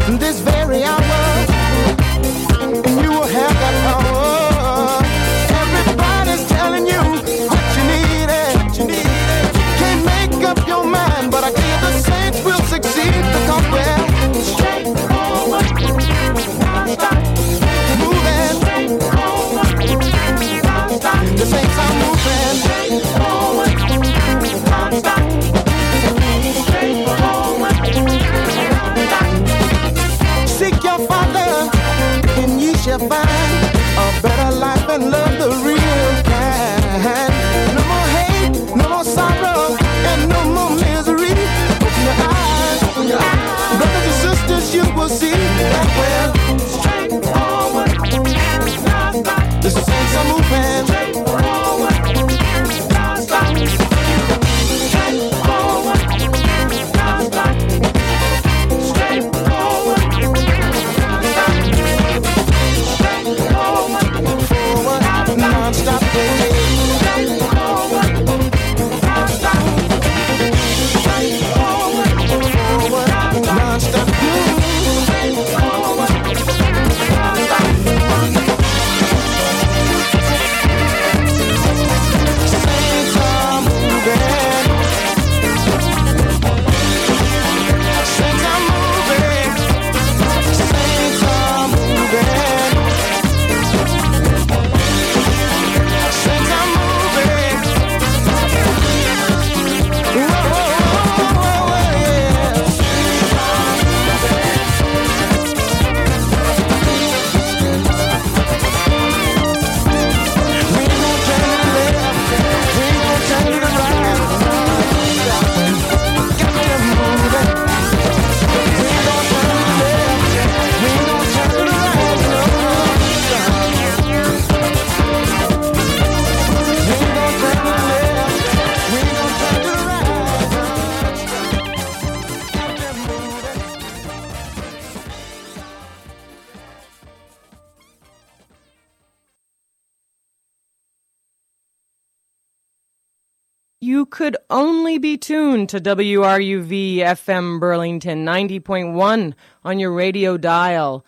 this very hour, and you will have that power. Everybody's telling you what you need, can't make up your mind, but I tell you the saints will succeed because we're straightforward, non-stop, moving, non-stop. The saints are moving, straightforward, non-stop, straightforward, non-stop. Seek your Father, and ye shall find a better life and love the real kind. No more hate, no more sorrow, and no more misery. Open your eyes, brothers and sisters, you will see that we're straightforward, non-stop. The saints are moving, straightforward, non-stop, straightforward, non-stop, straightforward, non-stop, straightforward, non-stop, baby. You could only be tuned to WRUV FM Burlington 90.1 on your radio dial.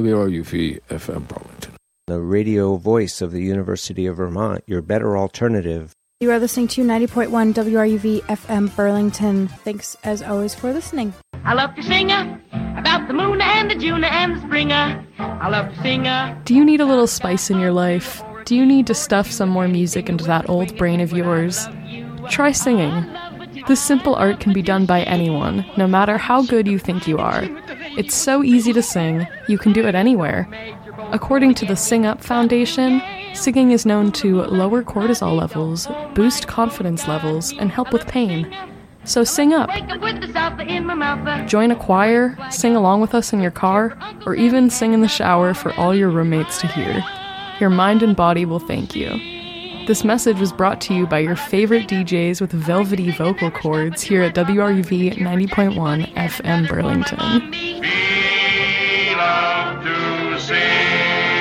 WRUV FM Burlington, the radio voice of the University of Vermont, your better alternative. You are listening to 90.1 WRUV FM Burlington. Thanks as always for listening. I love to sing about the moon and the June and the spring. I love to sing. Do you need a little spice in your life? Do you need to stuff some more music into that old brain of yours? Try singing. This simple art can be done by anyone, no matter how good you think you are. It's so easy to sing, you can do it anywhere. According to the Sing Up Foundation, singing is known to lower cortisol levels, boost confidence levels, and help with pain. So sing up. Join a choir, sing along with us in your car, or even sing in the shower for all your roommates to hear. Your mind and body will thank you. This message was brought to you by your favorite DJs with velvety vocal cords here at WRUV 90.1 FM Burlington. We love to sing.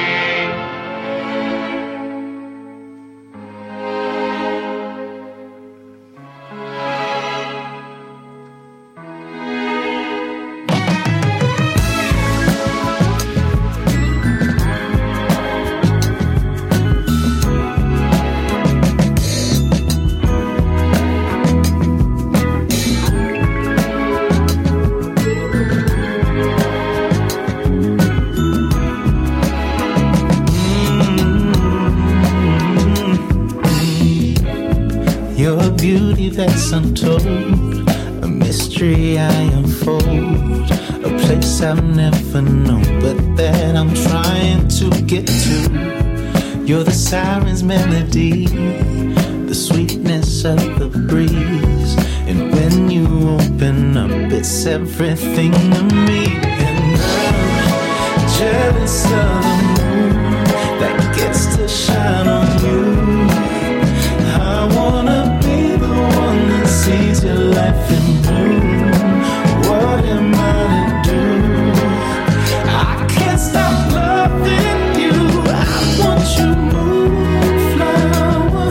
Beauty that's untold, a mystery I unfold, a place I've never known, but that I'm trying to get to. You're the siren's melody, the sweetness of the breeze, and when you open up, it's everything to me. And I'm jealous of the moon that gets to shine on you. I wanna be the one that sees your life in bloom. What am I to do? I can't stop loving you. I want you, moonflower,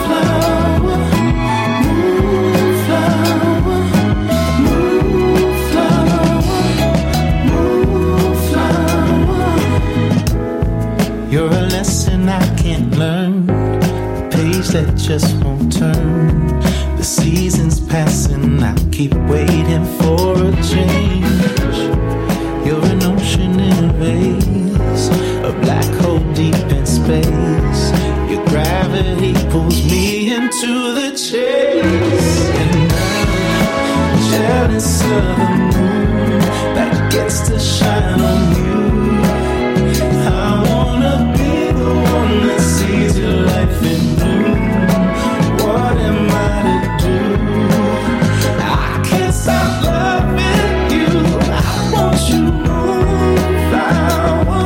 moonflower, moonflower, moonflower. keep waiting for a change. You're an ocean in a vase, a black hole deep in space. Your gravity pulls me into the chase. And I'm jealous of the moon that gets to shine on you. I wanna be the one that sees your life in bloom. What am I to do? I can't stop loving you. I want you, moonflower,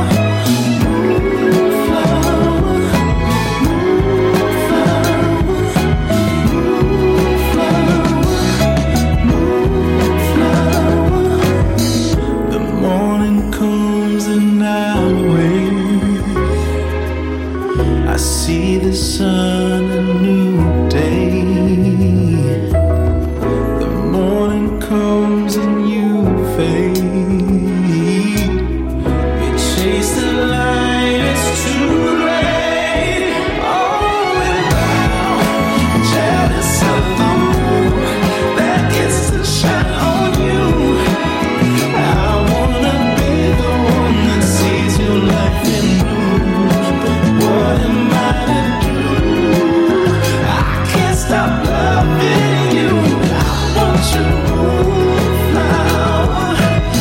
moonflower, moonflower, moonflower. The morning comes and I wait. I see the sun, a new day. The morning comes and you fade. You chase the light, it's too late. Oh, and I'm jealous of the moon that gets to shine on you. I wanna be the one that sees your life in bloom. But what am I to do? I can't stop loving you. I want you, moonflower,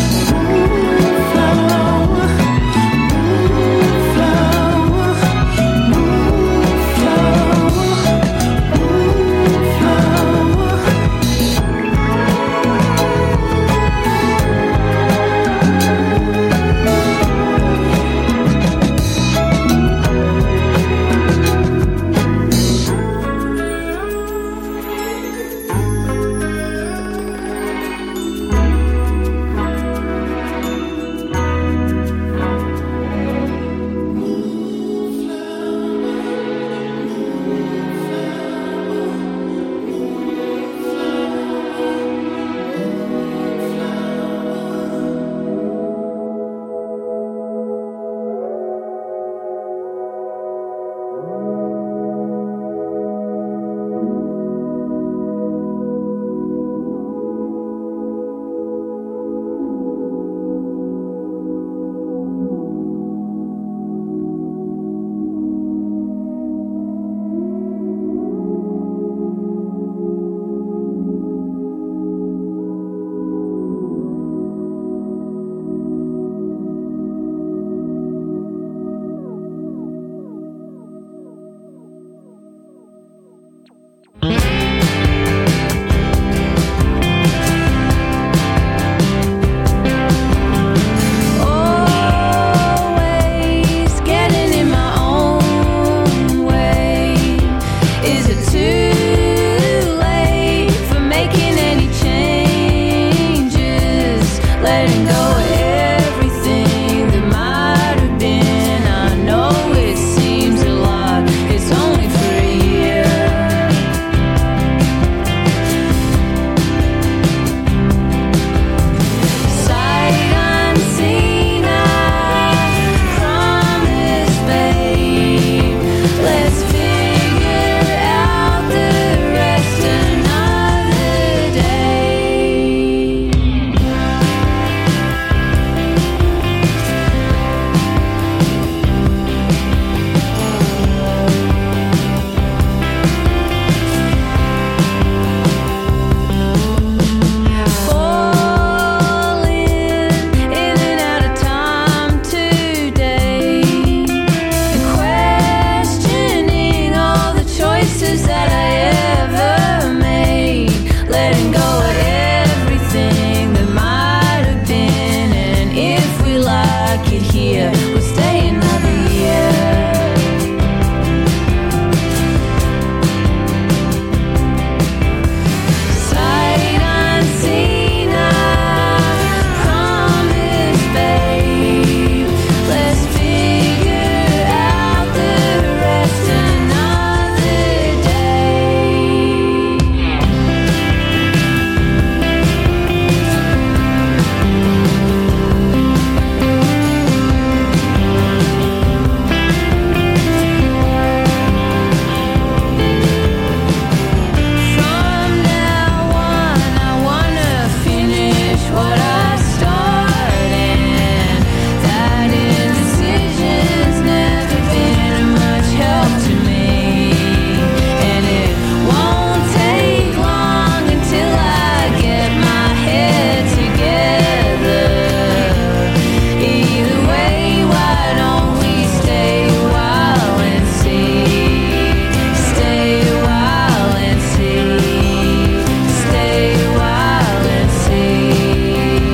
what I started. That indecision's never been much help to me, and it won't take long until I get my head together. Either way, why don't we stay a while and see? Stay a while and see. Stay a while and see.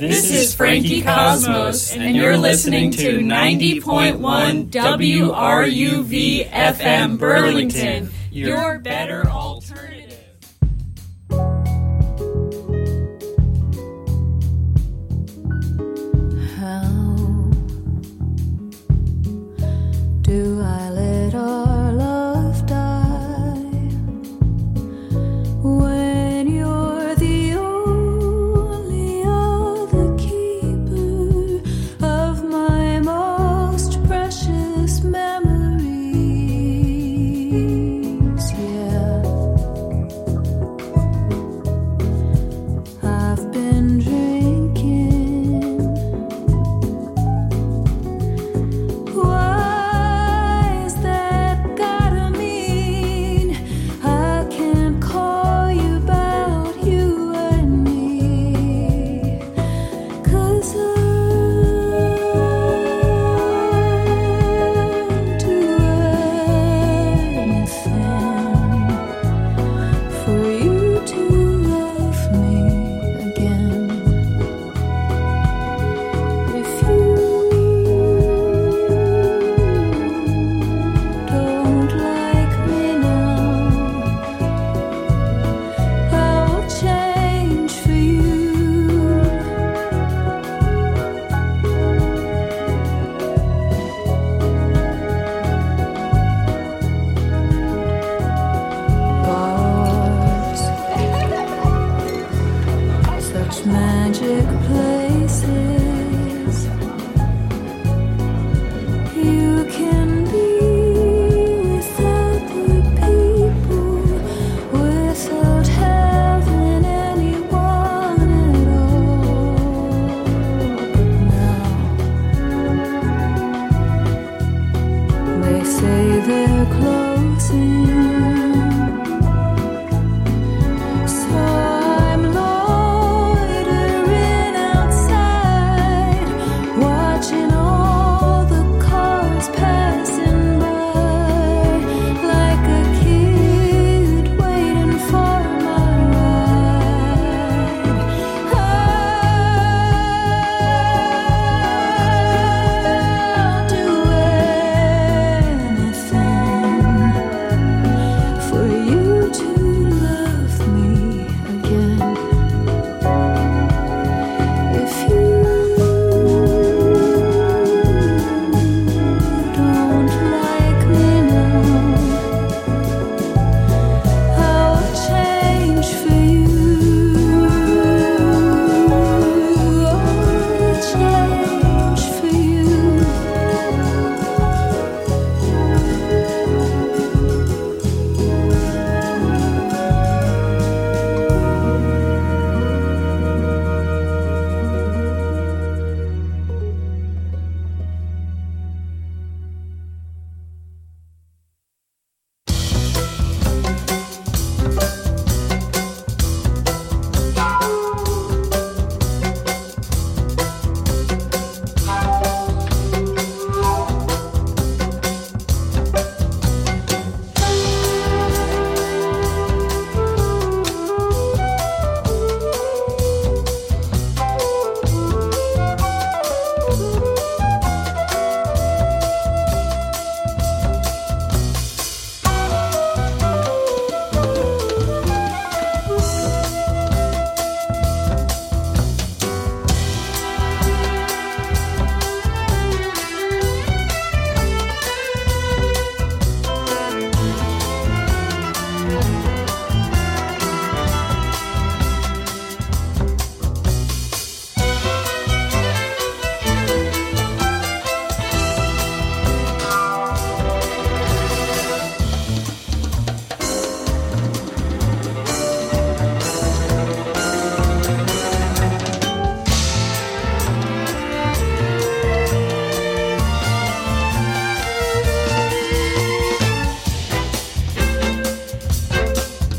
This is Frankie Cosmos, and you're listening to 90.1 WRUV FM Burlington, your better alternative.